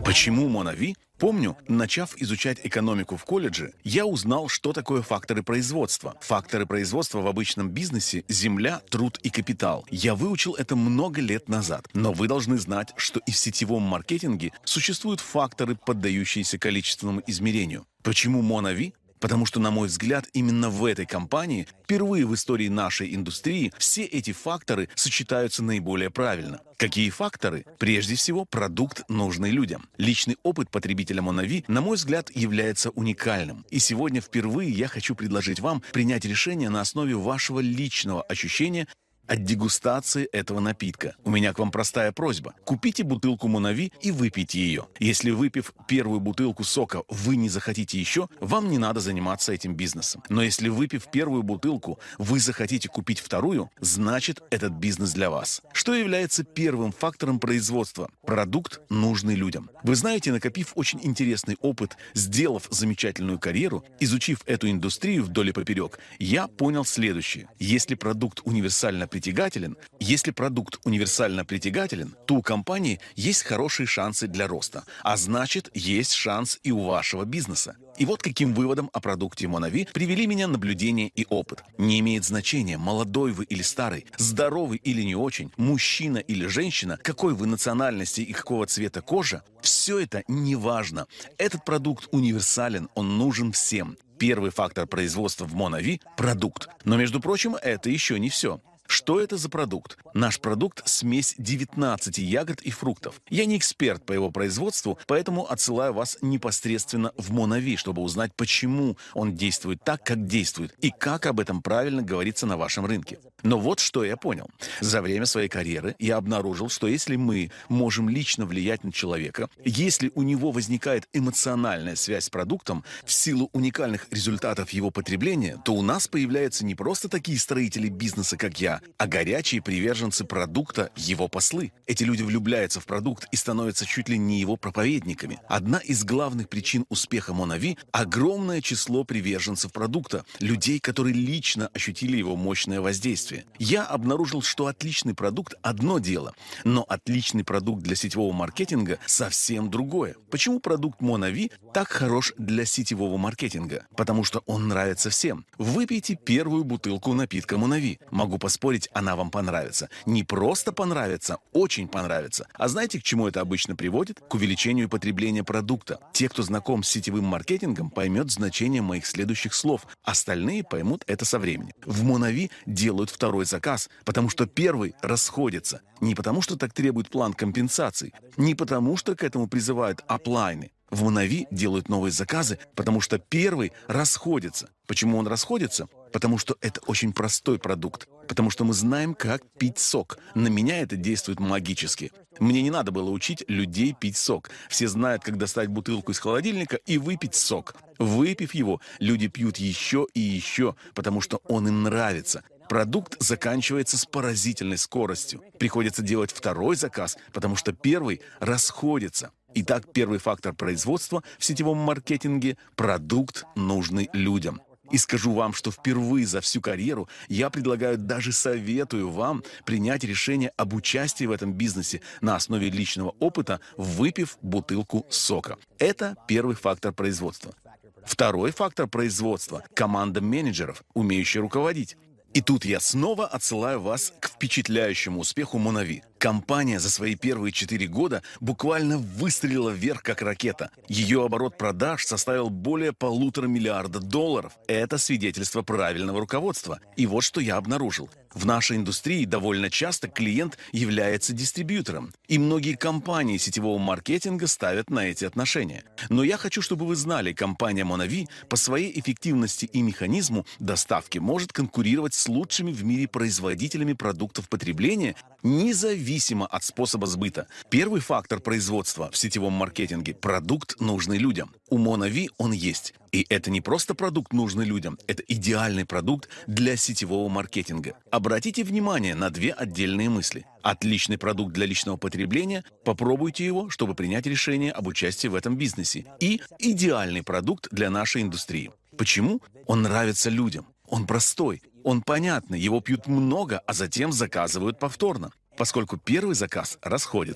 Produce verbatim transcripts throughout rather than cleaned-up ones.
Почему Монави? Помню, начав изучать экономику в колледже, я узнал, что такое факторы производства. Факторы производства в обычном бизнесе – земля, труд и капитал. Я выучил это много лет назад. Но вы должны знать, что и в сетевом маркетинге существуют факторы, поддающиеся количественному измерению. Почему Монави? Потому что, на мой взгляд, именно в этой компании впервые в истории нашей индустрии все эти факторы сочетаются наиболее правильно. Какие факторы? Прежде всего, продукт, нужный людям. Личный опыт потребителя Монави, на мой взгляд, является уникальным. И сегодня впервые я хочу предложить вам принять решение на основе вашего личного ощущения от дегустации этого напитка. У меня к вам простая просьба. Купите бутылку Монави и выпейте ее. Если, выпив первую бутылку сока, вы не захотите еще, вам не надо заниматься этим бизнесом. Но если, выпив первую бутылку, вы захотите купить вторую, значит, этот бизнес для вас. Что является первым фактором производства? Продукт, нужный людям. Вы знаете, накопив очень интересный опыт, сделав замечательную карьеру, изучив эту индустрию вдоль и поперек, я понял следующее. Если продукт универсально притягателен, если продукт универсально притягателен, то у компании есть хорошие шансы для роста, а значит, есть шанс и у вашего бизнеса. И вот каким выводом о продукте Монави привели меня наблюдение и опыт. Не имеет значения, молодой вы или старый, здоровый или не очень, мужчина или женщина, какой вы национальности и какого цвета кожа, все это не важно. Этот продукт универсален, он нужен всем. Первый фактор производства в Монави – продукт. Но, между прочим, это еще не все. Что это за продукт? Наш продукт – смесь девятнадцати ягод и фруктов. Я не эксперт по его производству, поэтому отсылаю вас непосредственно в Монави, чтобы узнать, почему он действует так, как действует, и как об этом правильно говорится на вашем рынке. Но вот что я понял. За время своей карьеры я обнаружил, что если мы можем лично влиять на человека, если у него возникает эмоциональная связь с продуктом в силу уникальных результатов его потребления, то у нас появляются не просто такие строители бизнеса, как я, а горячие приверженцы продукта, его послы. Эти люди влюбляются в продукт и становятся чуть ли не его проповедниками. Одна из главных причин успеха Монави – огромное число приверженцев продукта, людей, которые лично ощутили его мощное воздействие. Я обнаружил, что отличный продукт – одно дело, но отличный продукт для сетевого маркетинга – совсем другое. Почему продукт Монави так хорош для сетевого маркетинга? Потому что он нравится всем. Выпейте первую бутылку напитка Монави. Могу поспорить, она вам понравится. Не просто понравится, очень понравится. А знаете, к чему это обычно приводит? К увеличению потребления продукта. Те, кто знаком с сетевым маркетингом, поймет значение моих следующих слов. Остальные поймут это со временем. В Монави делают второй заказ, потому что первый расходится. Не потому, что так требует план компенсаций, не потому, что к этому призывают аплайны. В Монави делают новые заказы, потому что первый расходится. Почему он расходится? Потому что это очень простой продукт. Потому что мы знаем, как пить сок. На меня это действует магически. Мне не надо было учить людей пить сок. Все знают, как достать бутылку из холодильника и выпить сок. Выпив его, люди пьют еще и еще, потому что он им нравится. Продукт заканчивается с поразительной скоростью. Приходится делать второй заказ, потому что первый расходится. Итак, первый фактор производства в сетевом маркетинге – продукт, нужный людям. И скажу вам, что впервые за всю карьеру я предлагаю, даже советую вам принять решение об участии в этом бизнесе на основе личного опыта, выпив бутылку сока. Это первый фактор производства. Второй фактор производства – команда менеджеров, умеющая руководить. И тут я снова отсылаю вас к впечатляющему успеху Монави. Компания за свои первые четыре года буквально выстрелила вверх как ракета. Ее оборот продаж составил более полутора миллиарда долларов. Это свидетельство правильного руководства. И вот что я обнаружил. В нашей индустрии довольно часто клиент является дистрибьютором. И многие компании сетевого маркетинга ставят на эти отношения. Но я хочу, чтобы вы знали, компания Монави по своей эффективности и механизму доставки может конкурировать с лучшими в мире производителями продуктов потребления, независимо от способа сбыта. Первый фактор производства в сетевом маркетинге – продукт, нужный людям. У Монави он есть. И это не просто продукт, нужный людям, это идеальный продукт для сетевого маркетинга. Обратите внимание на две отдельные мысли. Отличный продукт для личного потребления, попробуйте его, чтобы принять решение об участии в этом бизнесе. И идеальный продукт для нашей индустрии. Почему? Он нравится людям. Он простой, он понятный, его пьют много, а затем заказывают повторно, поскольку первый заказ расходится.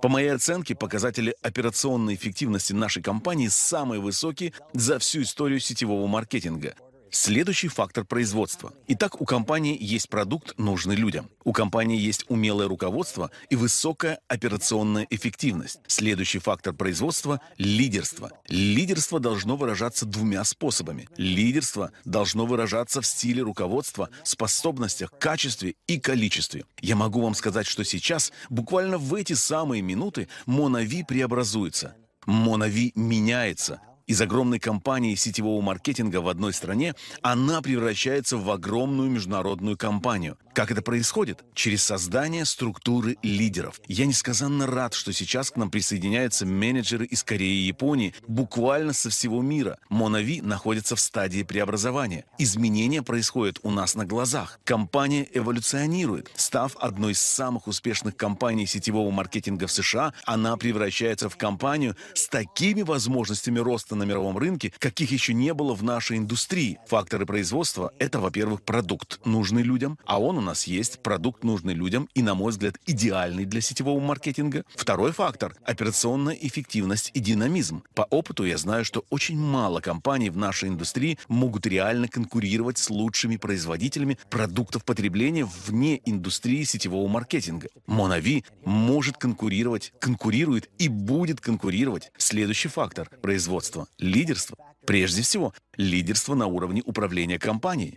По моей оценке, показатели операционной эффективности нашей компании самые высокие за всю историю сетевого маркетинга. Следующий фактор производства. Итак, у компании есть продукт, нужный людям. У компании есть умелое руководство и высокая операционная эффективность. Следующий фактор производства – лидерство. Лидерство должно выражаться двумя способами. Лидерство должно выражаться в стиле руководства, способностях, качестве и количестве. Я могу вам сказать, что сейчас, буквально в эти самые минуты, Монави преобразуется. Монави меняется. Из огромной компании сетевого маркетинга в одной стране она превращается в огромную международную компанию. Как это происходит? Через создание структуры лидеров. Я несказанно рад, что сейчас к нам присоединяются менеджеры из Кореи и Японии, буквально со всего мира. Монави находится в стадии преобразования. Изменения происходят у нас на глазах. Компания эволюционирует. Став одной из самых успешных компаний сетевого маркетинга в США, она превращается в компанию с такими возможностями роста на мировом рынке, каких еще не было в нашей индустрии. Факторы производства – это, во-первых, продукт, нужный людям, а он у нас есть, продукт, нужный людям и, на мой взгляд, идеальный для сетевого маркетинга. Второй фактор – операционная эффективность и динамизм. По опыту я знаю, что очень мало компаний в нашей индустрии могут реально конкурировать с лучшими производителями продуктов потребления вне индустрии сетевого маркетинга. Монави может конкурировать, конкурирует и будет конкурировать. Следующий фактор – производство. Лидерство. Прежде всего, лидерство на уровне управления компанией.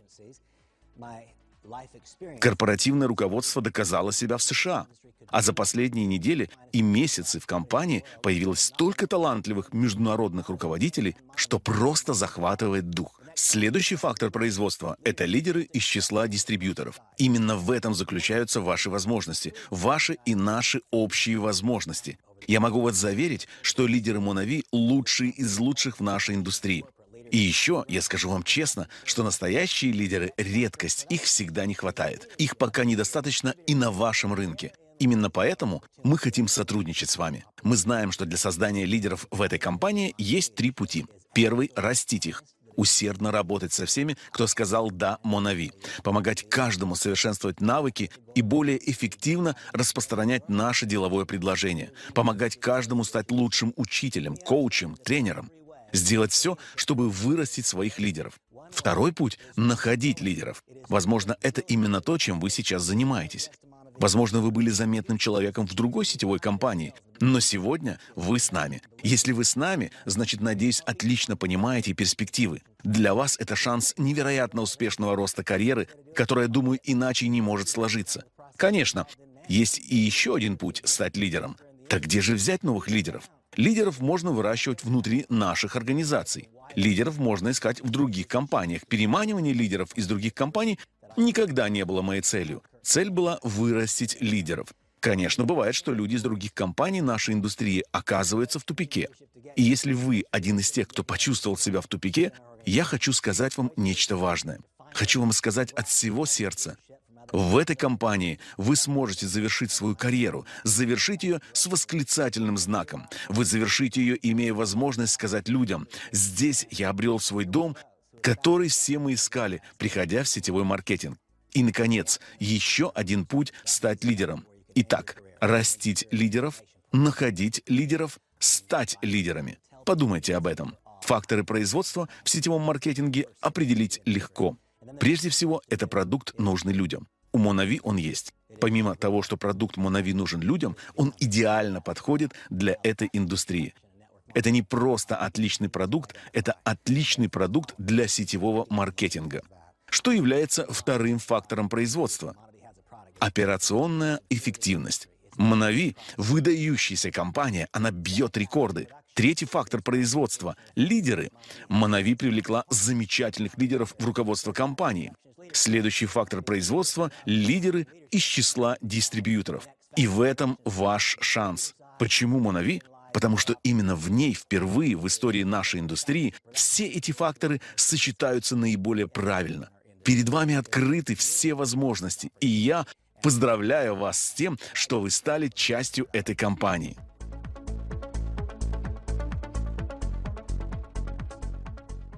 Корпоративное руководство доказало себя в США, а за последние недели и месяцы в компании появилось столько талантливых международных руководителей, что просто захватывает дух. Следующий фактор производства – это лидеры из числа дистрибьюторов. Именно в этом заключаются ваши возможности, ваши и наши общие возможности. Я могу вас заверить, что лидеры Монави лучшие из лучших в нашей индустрии. И еще, я скажу вам честно, что настоящие лидеры – редкость, их всегда не хватает. Их пока недостаточно и на вашем рынке. Именно поэтому мы хотим сотрудничать с вами. Мы знаем, что для создания лидеров в этой компании есть три пути. Первый – растить их. Усердно работать со всеми, кто сказал «да» Монави. Помогать каждому совершенствовать навыки и более эффективно распространять наше деловое предложение. Помогать каждому стать лучшим учителем, коучем, тренером. Сделать все, чтобы вырастить своих лидеров. Второй путь – находить лидеров. Возможно, это именно то, чем вы сейчас занимаетесь. Возможно, вы были заметным человеком в другой сетевой компании, но сегодня вы с нами. Если вы с нами, значит, надеюсь, отлично понимаете перспективы. Для вас это шанс невероятно успешного роста карьеры, которая, думаю, иначе не может сложиться. Конечно, есть и еще один путь – стать лидером. Так где же взять новых лидеров? Лидеров можно выращивать внутри наших организаций. Лидеров можно искать в других компаниях. Переманивание лидеров из других компаний никогда не было моей целью. Цель была вырастить лидеров. Конечно, бывает, что люди из других компаний нашей индустрии оказываются в тупике. И если вы один из тех, кто почувствовал себя в тупике, я хочу сказать вам нечто важное. Хочу вам сказать от всего сердца. В этой компании вы сможете завершить свою карьеру, завершить ее с восклицательным знаком. Вы завершите ее, имея возможность сказать людям: «Здесь я обрел свой дом, который все мы искали, приходя в сетевой маркетинг». И, наконец, еще один путь – стать лидером. Итак, растить лидеров, находить лидеров, стать лидерами. Подумайте об этом. Факторы производства в сетевом маркетинге определить легко. Прежде всего, это продукт, нужный людям. У Монави он есть. Помимо того, что продукт Монави нужен людям, он идеально подходит для этой индустрии. Это не просто отличный продукт, это отличный продукт для сетевого маркетинга. Что является вторым фактором производства? Операционная эффективность. Монави – выдающаяся компания, она бьет рекорды. Третий фактор производства – лидеры. Монави привлекла замечательных лидеров в руководство компании. Следующий фактор производства – лидеры из числа дистрибьюторов. И в этом ваш шанс. Почему Монави? Потому что именно в ней впервые в истории нашей индустрии все эти факторы сочетаются наиболее правильно. Перед вами открыты все возможности, и я поздравляю вас с тем, что вы стали частью этой компании.